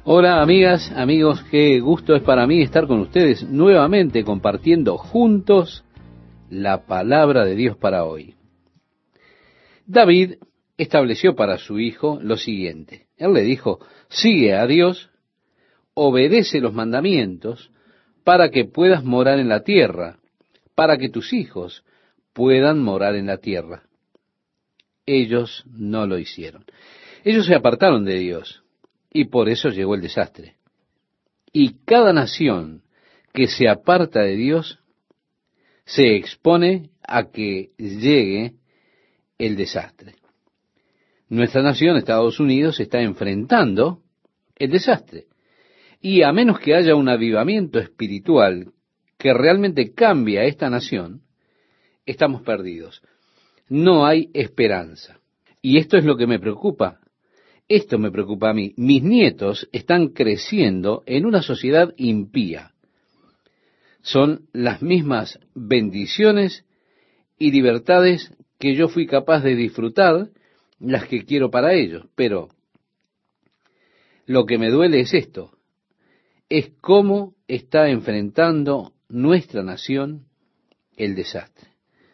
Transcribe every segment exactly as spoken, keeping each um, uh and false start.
Hola amigas, amigos, qué gusto es para mí estar con ustedes nuevamente compartiendo juntos la palabra de Dios para hoy. David estableció para su hijo lo siguiente. Él le dijo, sigue a Dios, obedece los mandamientos para que puedas morar en la tierra, para que tus hijos puedan morar en la tierra. Ellos no lo hicieron. Ellos se apartaron de Dios. Y por eso llegó el desastre. Y cada nación que se aparta de Dios se expone a que llegue el desastre. Nuestra nación, Estados Unidos, está enfrentando el desastre. Y a menos que haya un avivamiento espiritual que realmente cambie a esta nación, estamos perdidos. No hay esperanza. Y esto es lo que me preocupa. Esto me preocupa a mí. Mis nietos están creciendo en una sociedad impía. Son las mismas bendiciones y libertades que yo fui capaz de disfrutar, las que quiero para ellos. Pero lo que me duele es esto, es cómo está enfrentando nuestra nación el desastre.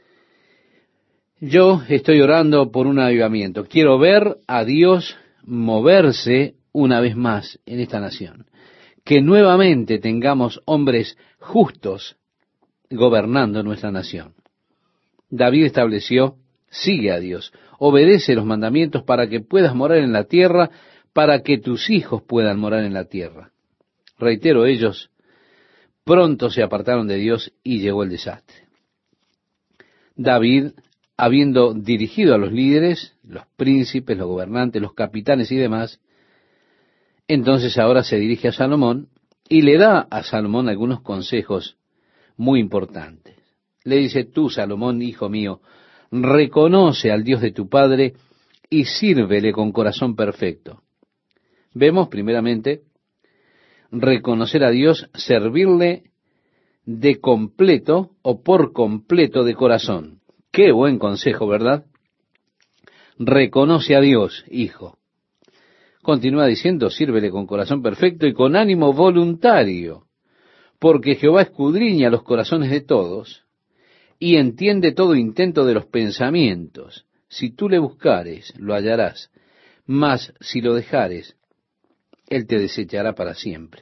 Yo estoy orando por un avivamiento. Quiero ver a Dios moverse una vez más en esta nación. Que nuevamente tengamos hombres justos gobernando nuestra nación. David estableció, sigue a Dios, obedece los mandamientos para que puedas morar en la tierra, para que tus hijos puedan morar en la tierra. Reitero, ellos pronto se apartaron de Dios y llegó el desastre. David, habiendo dirigido a los líderes, los príncipes, los gobernantes, los capitanes y demás, entonces ahora se dirige a Salomón y le da a Salomón algunos consejos muy importantes. Le dice, tú, Salomón, hijo mío, reconoce al Dios de tu padre y sírvele con corazón perfecto. Vemos primeramente reconocer a Dios, servirle de completo o por completo de corazón. Qué buen consejo, ¿verdad? Reconoce a Dios, hijo. Continúa diciendo, sírvele con corazón perfecto y con ánimo voluntario, porque Jehová escudriña los corazones de todos y entiende todo intento de los pensamientos. Si tú le buscares, lo hallarás, mas si lo dejares, él te desechará para siempre.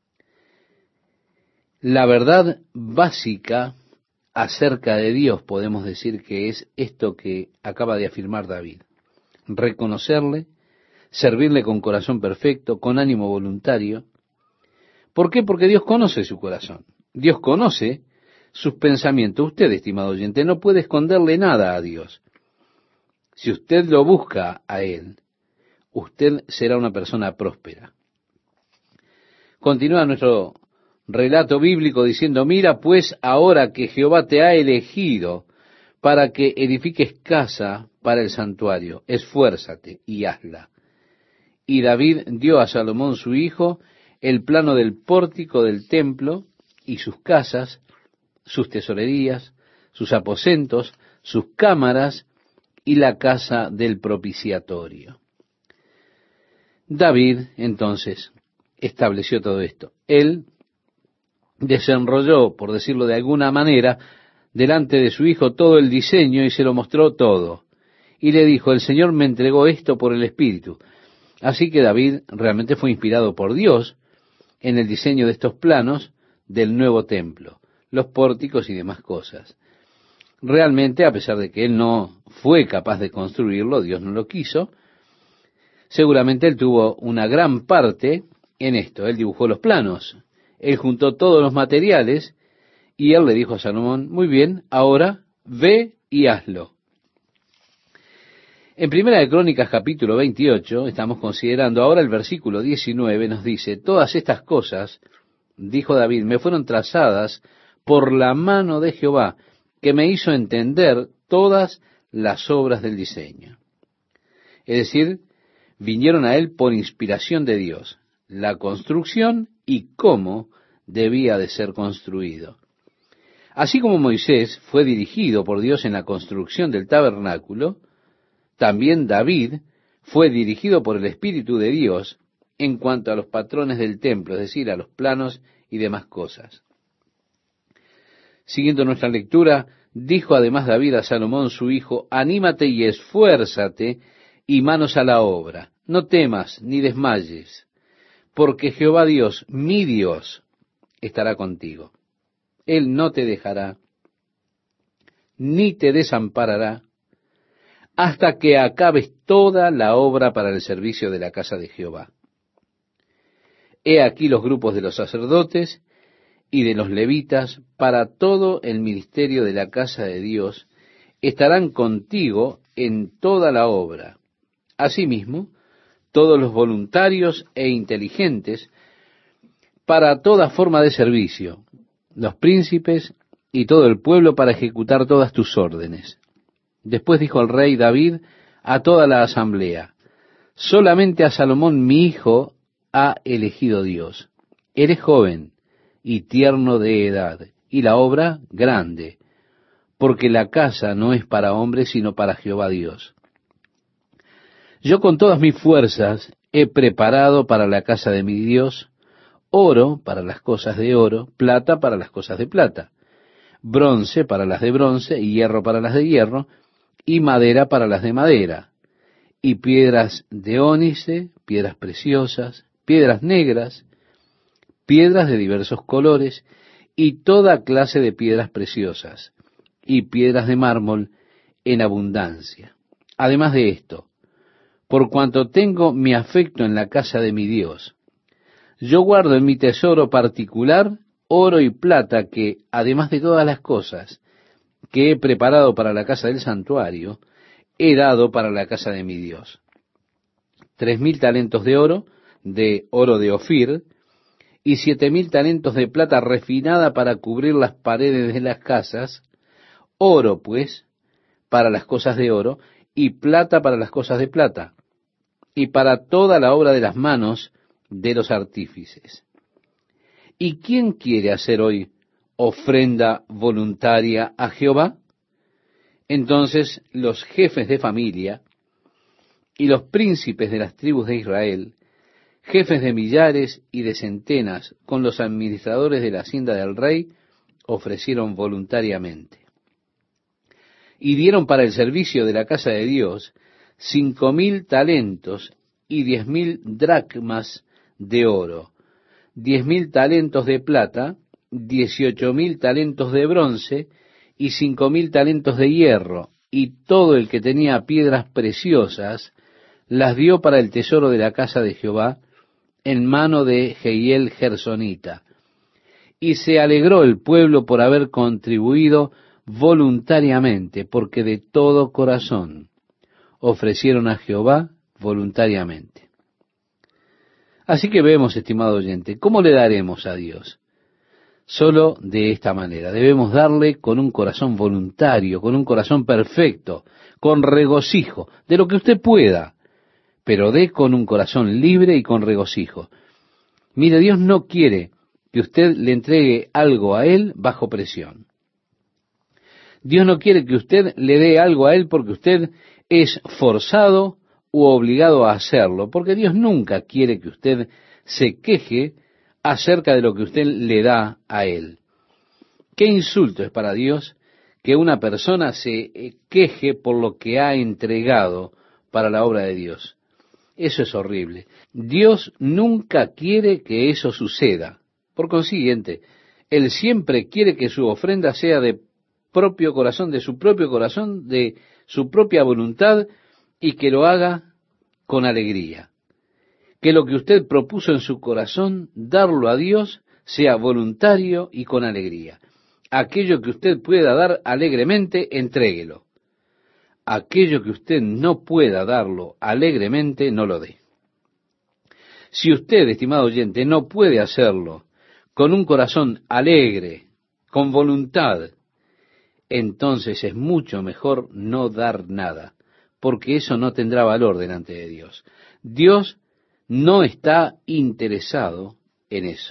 La verdad básica acerca de Dios podemos decir que es esto que acaba de afirmar David. Reconocerle, servirle con corazón perfecto, con ánimo voluntario. ¿Por qué? Porque Dios conoce su corazón. Dios conoce sus pensamientos. Usted, estimado oyente, no puede esconderle nada a Dios. Si usted lo busca a Él, usted será una persona próspera. Continúa nuestro relato bíblico diciendo, mira pues ahora que Jehová te ha elegido para que edifiques casa para el santuario, esfuérzate y hazla. Y David dio a Salomón su hijo el plano del pórtico del templo y sus casas, sus tesorerías, sus aposentos, sus cámaras y la casa del propiciatorio. David entonces estableció todo esto. Él desenrolló, por decirlo de alguna manera, delante de su hijo todo el diseño y se lo mostró todo. Y le dijo, el Señor me entregó esto por el Espíritu. Así que David realmente fue inspirado por Dios en el diseño de estos planos del nuevo templo, los pórticos y demás cosas. Realmente, a pesar de que él no fue capaz de construirlo, Dios no lo quiso, seguramente él tuvo una gran parte en esto. Él dibujó los planos. Él juntó todos los materiales y él le dijo a Salomón, muy bien, ahora ve y hazlo. En Primera de Crónicas capítulo veintiocho estamos considerando ahora el versículo diecinueve, nos dice, todas estas cosas, dijo David, me fueron trazadas por la mano de Jehová, que me hizo entender todas las obras del diseño. Es decir, vinieron a él por inspiración de Dios, la construcción y cómo debía de ser construido. Así como Moisés fue dirigido por Dios en la construcción del tabernáculo, también David fue dirigido por el Espíritu de Dios en cuanto a los patrones del templo, es decir, a los planos y demás cosas. Siguiendo nuestra lectura, dijo además David a Salomón su hijo: anímate y esfuérzate, y manos a la obra. No temas ni desmayes, porque Jehová Dios, mi Dios, estará contigo. Él no te dejará, ni te desamparará, hasta que acabes toda la obra para el servicio de la casa de Jehová. He aquí los grupos de los sacerdotes y de los levitas para todo el ministerio de la casa de Dios estarán contigo en toda la obra. Asimismo, todos los voluntarios e inteligentes para toda forma de servicio, los príncipes y todo el pueblo para ejecutar todas tus órdenes. Después dijo el rey David a toda la asamblea: solamente a Salomón mi hijo ha elegido Dios. Eres joven y tierno de edad, y la obra grande, porque la casa no es para hombres, sino para Jehová Dios. Yo con todas mis fuerzas he preparado para la casa de mi Dios oro para las cosas de oro, plata para las cosas de plata, bronce para las de bronce, y hierro para las de hierro, y madera para las de madera, y piedras de ónice, piedras preciosas, piedras negras, piedras de diversos colores, y toda clase de piedras preciosas, y piedras de mármol en abundancia. Además de esto, por cuanto tengo mi afecto en la casa de mi Dios, yo guardo en mi tesoro particular oro y plata que, además de todas las cosas que he preparado para la casa del santuario, he dado para la casa de mi Dios. Tres mil talentos de oro, de oro de Ofir, y siete mil talentos de plata refinada para cubrir las paredes de las casas, oro, pues, para las cosas de oro, y plata para las cosas de plata, y para toda la obra de las manos de los artífices. ¿Y quién quiere hacer hoy ofrenda voluntaria a Jehová? Entonces los jefes de familia y los príncipes de las tribus de Israel, jefes de millares y de centenas, con los administradores de la hacienda del rey, ofrecieron voluntariamente. Y dieron para el servicio de la casa de Dios cinco mil talentos y diez mil dracmas de oro, diez mil talentos de plata, dieciocho mil talentos de bronce y cinco mil talentos de hierro, y todo el que tenía piedras preciosas las dio para el tesoro de la casa de Jehová en mano de Jehiel Gersonita. Y se alegró el pueblo por haber contribuido voluntariamente, porque de todo corazón ofrecieron a Jehová voluntariamente. Así que vemos, estimado oyente, ¿cómo le daremos a Dios? Solo de esta manera. Debemos darle con un corazón voluntario, con un corazón perfecto, con regocijo, de lo que usted pueda, pero dé con un corazón libre y con regocijo. Mire, Dios no quiere que usted le entregue algo a Él bajo presión. Dios no quiere que usted le dé algo a Él porque usted es forzado u obligado a hacerlo, porque Dios nunca quiere que usted se queje acerca de lo que usted le da a Él. ¿Qué insulto es para Dios que una persona se queje por lo que ha entregado para la obra de Dios? Eso es horrible. Dios nunca quiere que eso suceda. Por consiguiente, Él siempre quiere que su ofrenda sea de propio corazón, de su propio corazón, de su propia voluntad, y que lo haga con alegría. Que lo que usted propuso en su corazón, darlo a Dios, sea voluntario y con alegría. Aquello que usted pueda dar alegremente, entréguelo. Aquello que usted no pueda darlo alegremente, no lo dé. Si usted, estimado oyente, no puede hacerlo con un corazón alegre, con voluntad, entonces es mucho mejor no dar nada, porque eso no tendrá valor delante de Dios. Dios no está interesado en eso.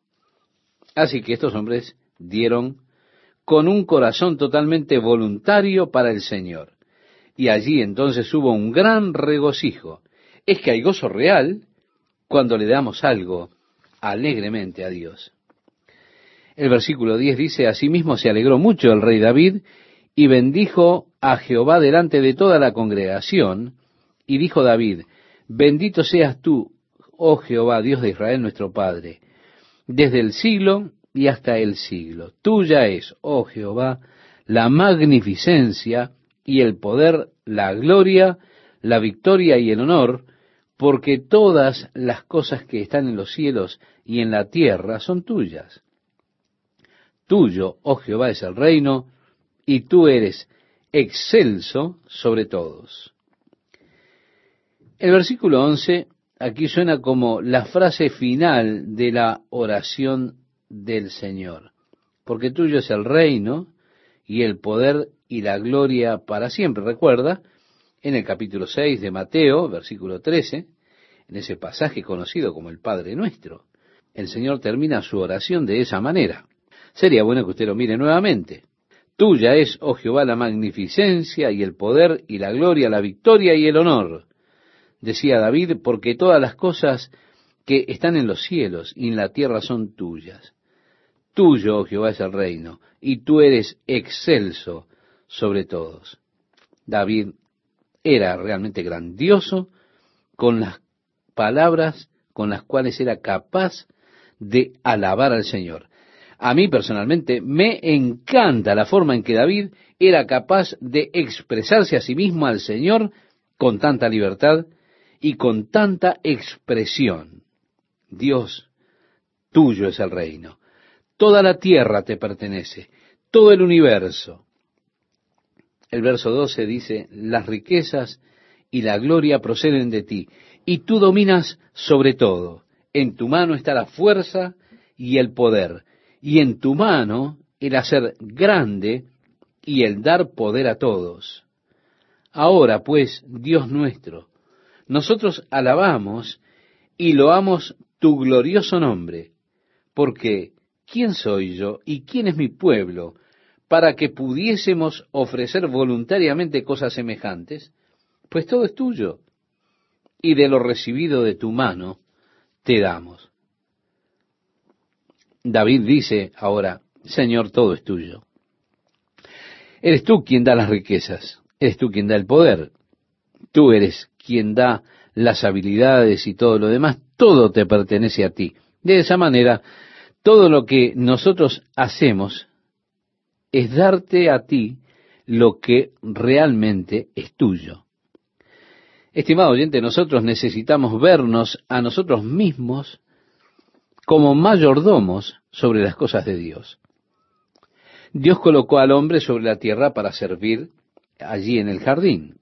Así que estos hombres dieron con un corazón totalmente voluntario para el Señor. Y allí entonces hubo un gran regocijo. Es que hay gozo real cuando le damos algo alegremente a Dios. El versículo diez dice, asimismo se alegró mucho el rey David y bendijo a Jehová delante de toda la congregación, y dijo David, bendito seas tú, oh Jehová, Dios de Israel nuestro Padre, desde el siglo y hasta el siglo. Tuya es, oh Jehová, la magnificencia y el poder, la gloria, la victoria y el honor, porque todas las cosas que están en los cielos y en la tierra son tuyas. Tuyo, oh Jehová, es el reino, y tú eres excelso sobre todos. El versículo once aquí suena como la frase final de la oración del Señor, porque tuyo es el reino y el poder y la gloria para siempre. Recuerda, en el capítulo seis de Mateo, versículo trece, en ese pasaje conocido como el Padre Nuestro, el Señor termina su oración de esa manera. Sería bueno que usted lo mire nuevamente. Tuya es, oh Jehová, la magnificencia y el poder y la gloria, la victoria y el honor, decía David, porque todas las cosas que están en los cielos y en la tierra son tuyas. Tuyo, oh Jehová, es el reino, y tú eres excelso sobre todos. David era realmente grandioso con las palabras con las cuales era capaz de alabar al Señor. A mí personalmente me encanta la forma en que David era capaz de expresarse a sí mismo al Señor con tanta libertad y con tanta expresión. Dios, tuyo es el reino. Toda la tierra te pertenece, todo el universo. El verso doce dice, las riquezas y la gloria proceden de ti, y tú dominas sobre todo. En tu mano está la fuerza y el poder, y en tu mano el hacer grande y el dar poder a todos. Ahora pues, Dios nuestro, nosotros alabamos y loamos tu glorioso nombre, porque ¿quién soy yo y quién es mi pueblo para que pudiésemos ofrecer voluntariamente cosas semejantes? Pues todo es tuyo, y de lo recibido de tu mano te damos. David dice ahora, Señor, todo es tuyo. Eres tú quien da las riquezas, eres tú quien da el poder, tú eres quien da las habilidades y todo lo demás, todo te pertenece a ti. De esa manera, todo lo que nosotros hacemos es darte a ti lo que realmente es tuyo. Estimado oyente, nosotros necesitamos vernos a nosotros mismos como mayordomos sobre las cosas de Dios. Dios colocó al hombre sobre la tierra para servir allí en el jardín.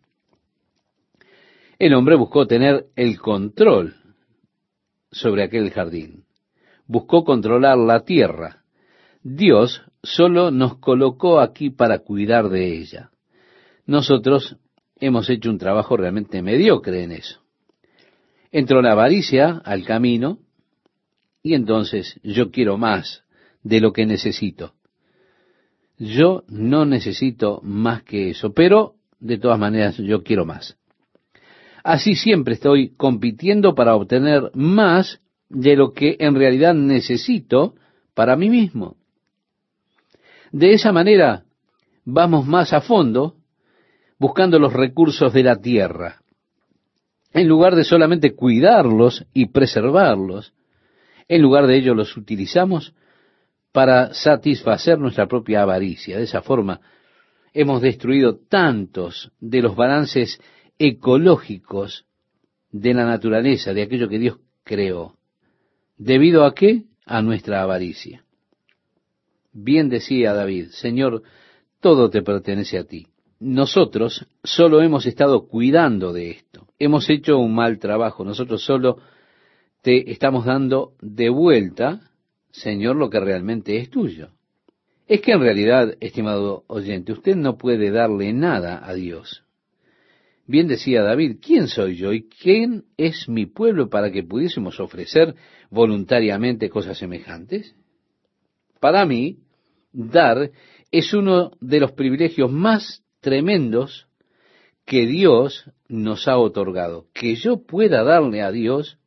El hombre buscó tener el control sobre aquel jardín. Buscó controlar la tierra. Dios solo nos colocó aquí para cuidar de ella. Nosotros hemos hecho un trabajo realmente mediocre en eso. Entró la avaricia al camino, y entonces yo quiero más de lo que necesito. Yo no necesito más que eso, pero de todas maneras yo quiero más. Así siempre estoy compitiendo para obtener más de lo que en realidad necesito para mí mismo. De esa manera vamos más a fondo buscando los recursos de la tierra, en lugar de solamente cuidarlos y preservarlos. En lugar de ello los utilizamos para satisfacer nuestra propia avaricia. De esa forma hemos destruido tantos de los balances ecológicos de la naturaleza, de aquello que Dios creó. ¿Debido a qué? A nuestra avaricia. Bien decía David, Señor, todo te pertenece a ti. Nosotros solo hemos estado cuidando de esto. Hemos hecho un mal trabajo. Nosotros solo te estamos dando de vuelta, Señor, lo que realmente es tuyo. Es que en realidad, estimado oyente, usted no puede darle nada a Dios. Bien decía David, ¿quién soy yo y quién es mi pueblo para que pudiésemos ofrecer voluntariamente cosas semejantes? Para mí, dar es uno de los privilegios más tremendos que Dios nos ha otorgado. Que yo pueda darle a Dios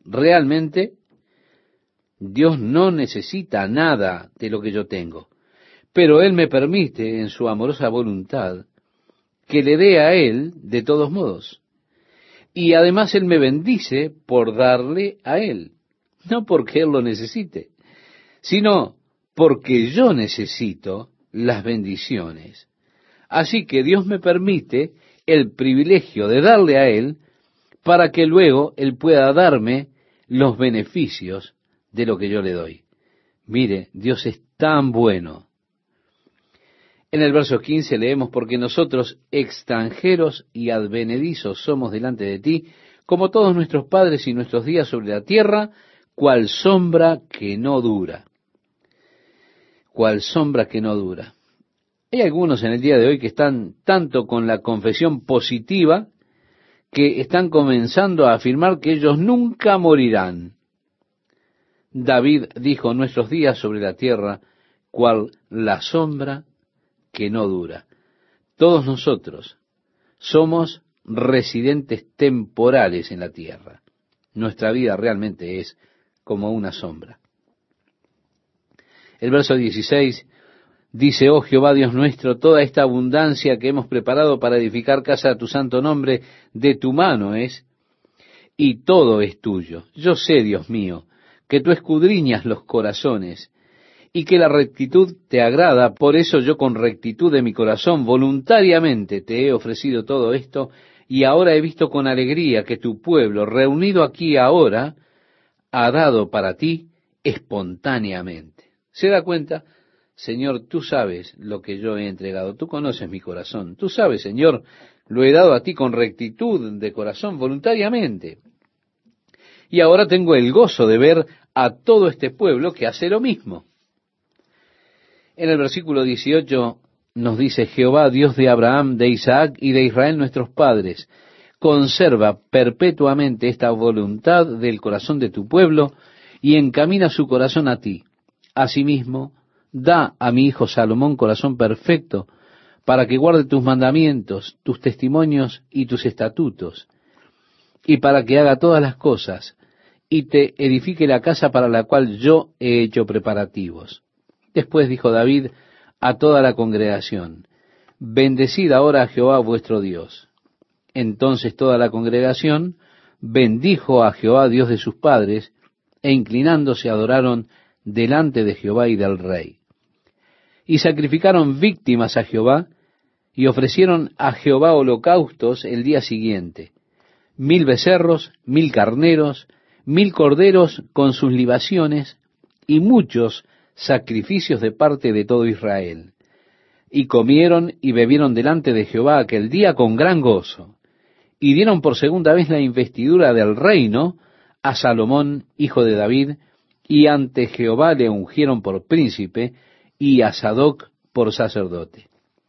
Realmente, Dios no necesita nada de lo que yo tengo, pero Él me permite, en su amorosa voluntad, que le dé a Él de todos modos. Y además Él me bendice por darle a Él, no porque Él lo necesite, sino porque yo necesito las bendiciones. Así que Dios me permite el privilegio de darle a Él para que luego Él pueda darme los beneficios de lo que yo le doy. Mire, Dios es tan bueno. En el verso quince leemos, porque nosotros extranjeros y advenedizos somos delante de ti, como todos nuestros padres y nuestros días sobre la tierra, cual sombra que no dura. Cual sombra que no dura. Hay algunos en el día de hoy que están tanto con la confesión positiva que están comenzando a afirmar que ellos nunca morirán. David dijo, nuestros días sobre la tierra, cual la sombra que no dura. Todos nosotros somos residentes temporales en la tierra. Nuestra vida realmente es como una sombra. El verso dieciséis dice, oh Jehová Dios nuestro, toda esta abundancia que hemos preparado para edificar casa a tu santo nombre, de tu mano es, y todo es tuyo. Yo sé, Dios mío, que tú escudriñas los corazones, y que la rectitud te agrada, por eso yo con rectitud de mi corazón voluntariamente te he ofrecido todo esto, y ahora he visto con alegría que tu pueblo, reunido aquí ahora, ha dado para ti espontáneamente. ¿Se da cuenta? Señor, tú sabes lo que yo he entregado, tú conoces mi corazón, tú sabes, Señor, lo he dado a ti con rectitud de corazón, voluntariamente. Y ahora tengo el gozo de ver a todo este pueblo que hace lo mismo. En el versículo dieciocho nos dice, Jehová, Dios de Abraham, de Isaac y de Israel nuestros padres, conserva perpetuamente esta voluntad del corazón de tu pueblo y encamina su corazón a ti. Asimismo, da a mi hijo Salomón corazón perfecto para que guarde tus mandamientos, tus testimonios y tus estatutos, y para que haga todas las cosas y te edifique la casa para la cual yo he hecho preparativos. Después dijo David a toda la congregación, bendecid ahora a Jehová vuestro Dios. Entonces toda la congregación bendijo a Jehová Dios de sus padres, e inclinándose adoraron delante de Jehová y del rey. Y sacrificaron víctimas a Jehová, y ofrecieron a Jehová holocaustos el día siguiente, mil becerros, mil carneros, mil corderos con sus libaciones, y muchos sacrificios de parte de todo Israel. Y comieron y bebieron delante de Jehová aquel día con gran gozo, y dieron por segunda vez la investidura del reino a Salomón, hijo de David, y ante Jehová le ungieron por príncipe, y a Sadoc por sacerdote.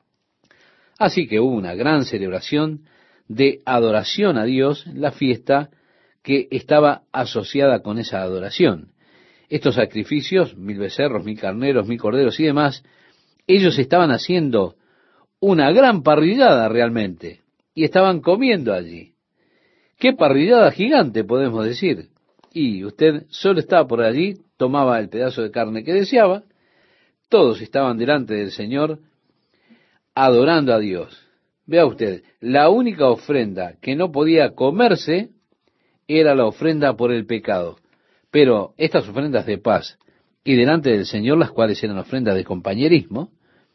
Así que hubo una gran celebración de adoración a Dios, la fiesta que estaba asociada con esa adoración. Estos sacrificios, mil becerros, mil carneros, mil corderos y demás, ellos estaban haciendo una gran parrillada realmente, y estaban comiendo allí. ¡Qué parrillada gigante, podemos decir! Y usted solo estaba por allí, tomaba el pedazo de carne que deseaba, todos estaban delante del Señor, adorando a Dios. Vea usted, la única ofrenda que no podía comerse era la ofrenda por el pecado. Pero estas ofrendas de paz y delante del Señor, las cuales eran ofrendas de compañerismo,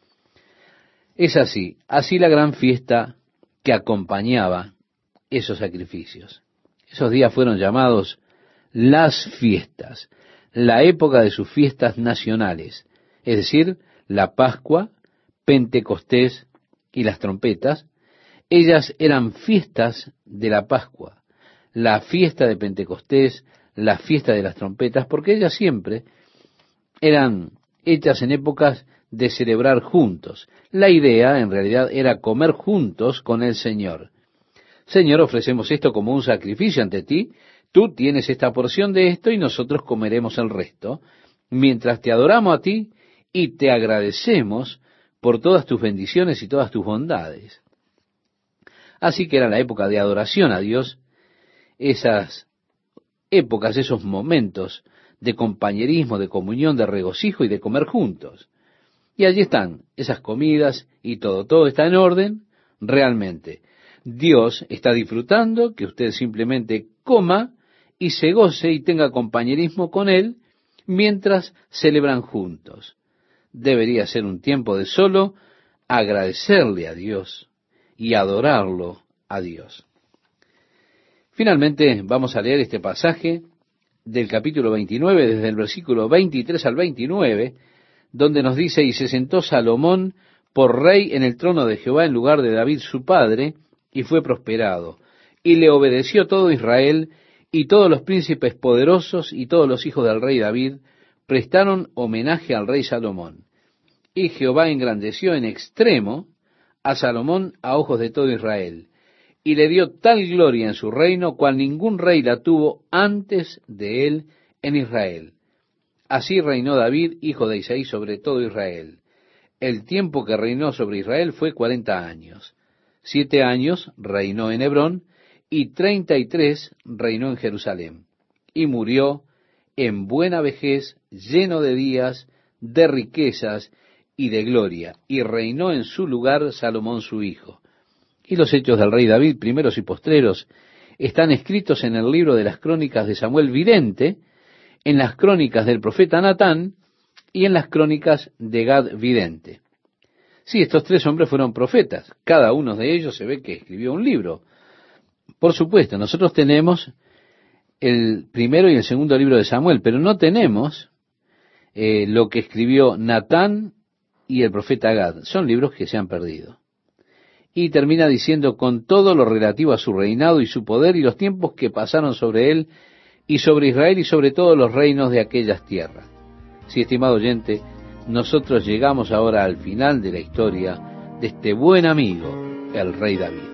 es así, así la gran fiesta que acompañaba esos sacrificios. Esos días fueron llamados las fiestas, la época de sus fiestas nacionales, es decir, la Pascua, Pentecostés y las trompetas. Ellas eran fiestas de la Pascua, la fiesta de Pentecostés, la fiesta de las trompetas, porque ellas siempre eran hechas en épocas de celebrar juntos. La idea, en realidad, era comer juntos con el Señor. Señor, ofrecemos esto como un sacrificio ante ti, tú tienes esta porción de esto y nosotros comeremos el resto, mientras te adoramos a ti y te agradecemos por todas tus bendiciones y todas tus bondades. Así que era la época de adoración a Dios. Esas épocas, esos momentos de compañerismo, de comunión, de regocijo y de comer juntos. Y allí están esas comidas y todo, todo está en orden realmente. Dios está disfrutando que usted simplemente coma y se goce y tenga compañerismo con Él mientras celebran juntos. Debería ser un tiempo de solo agradecerle a Dios y adorarlo a Dios. Finalmente vamos a leer este pasaje del capítulo veintinueve, desde el versículo veintitrés al veintinueve, donde nos dice: y se sentó Salomón por rey en el trono de Jehová en lugar de David su padre, y fue prosperado, y le obedeció todo Israel, y todos los príncipes poderosos y todos los hijos del rey David prestaron homenaje al rey Salomón. Y Jehová engrandeció en extremo a Salomón a ojos de todo Israel, y le dio tal gloria en su reino cual ningún rey la tuvo antes de él en Israel. Así reinó David, hijo de Isaí, sobre todo Israel. El tiempo que reinó sobre Israel fue cuarenta años. Siete años reinó en Hebrón, y treinta y tres reinó en Jerusalén. Y murió en buena vejez, lleno de días, de riquezas y de gloria. Y reinó en su lugar Salomón su hijo. Y los hechos del rey David, primeros y postreros, están escritos en el libro de las crónicas de Samuel vidente, en las crónicas del profeta Natán y en las crónicas de Gad vidente. Sí, estos tres hombres fueron profetas. Cada uno de ellos se ve que escribió un libro. Por supuesto, nosotros tenemos el primero y el segundo libro de Samuel, pero no tenemos eh, lo que escribió Natán y el profeta Gad. Son libros que se han perdido. Y termina diciendo: con todo lo relativo a su reinado y su poder y los tiempos que pasaron sobre él y sobre Israel y sobre todos los reinos de aquellas tierras. Sí, estimado oyente, nosotros llegamos ahora al final de la historia de este buen amigo, el rey David.